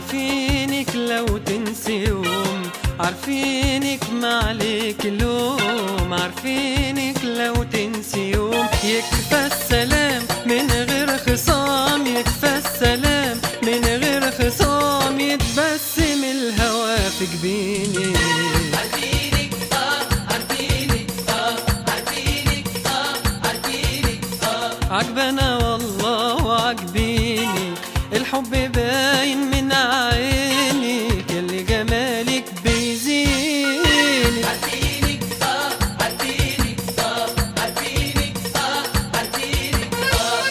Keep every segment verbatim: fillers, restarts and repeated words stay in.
عارفينك لو تنسي يوم، عارفينك ما عليك لوم، عارفينك لو تنسي يوم. يكفى السلام من غير خصام، يكفى السلام من غير خصام، يتبسم الهوى في جبيني. عارفينك اه عارفينك اه عارفينك اه عارفينك اه عجبنا والله وعجبيني، الحب باين من عينك، اللي جمالك بيزيني. عارفينك اه عارفينك اه عارفينك اه عارفينك اه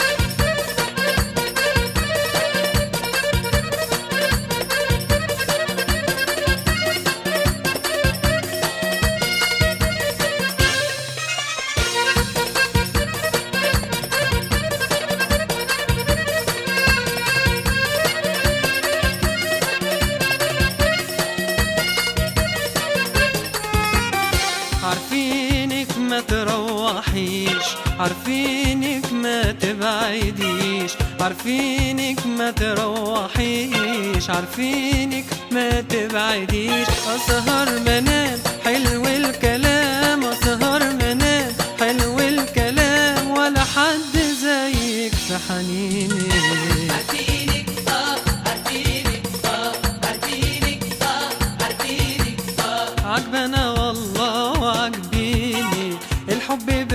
عارفينك ما تروحيش، عارفينك ما تبعديش، عارفينك ما تروحيش، عارفينك ما تبعديش. أسهر منام حلو الكلام، أسهر منام حلو الكلام، ولا حد زيك في حنيني. عارفينك اه عارفينك اه عارفينك اه عارفينك اه عجبنا والله وعجبيني، الحب